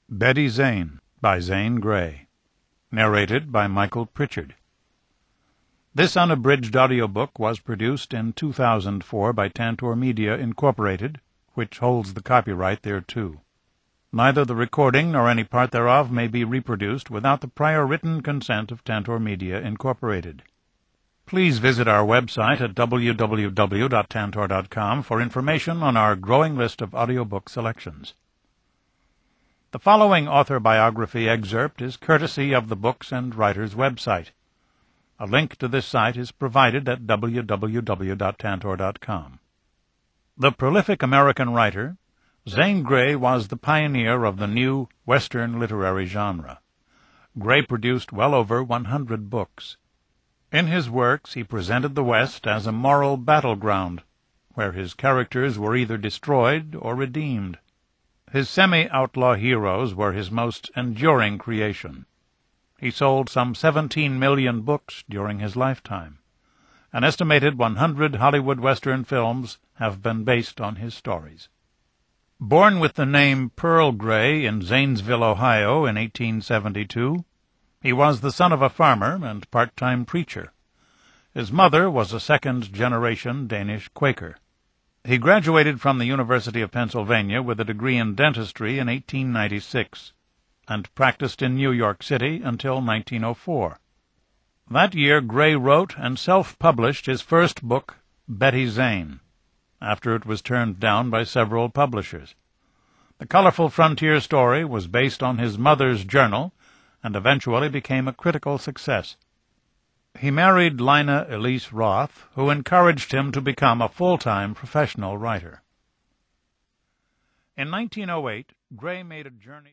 Betty Zane by Zane Grey. Narrated by Michael Pritchard. This unabridged audiobook was produced in 2004 by Tantor Media, Incorporated, which holds the copyright thereto. Neither the recording nor any part thereof may be reproduced without the prior written consent of Tantor Media, Incorporated. Please visit our website at www.tantor.com for information on our growing list of audiobook selections. The following author biography excerpt is courtesy of the Books and Writers website. A link to this site is provided at www.tantor.com. The prolific American writer, Zane Grey was the pioneer of the new Western literary genre. Grey produced well over 100 books. In his works he presented the West as a moral battleground, where his characters were either destroyed or redeemed. His semi-outlaw heroes were his most enduring creation. He sold some 17 million books during his lifetime. An estimated 100 Hollywood Western films have been based on his stories. Born with the name Pearl Grey in Zanesville, Ohio, in 1872, he was the son of a farmer and part-time preacher. His mother was a second-generation Danish Quaker. He graduated from the University of Pennsylvania with a degree in dentistry in 1896 and practiced in New York City until 1904. That year Grey wrote and self-published his first book, Betty Zane, after it was turned down by several publishers. The colorful frontier story was based on his mother's journal and eventually became a critical success. He married Lina Elise Roth, who encouraged him to become a full-time professional writer. In 1908, Grey made a journey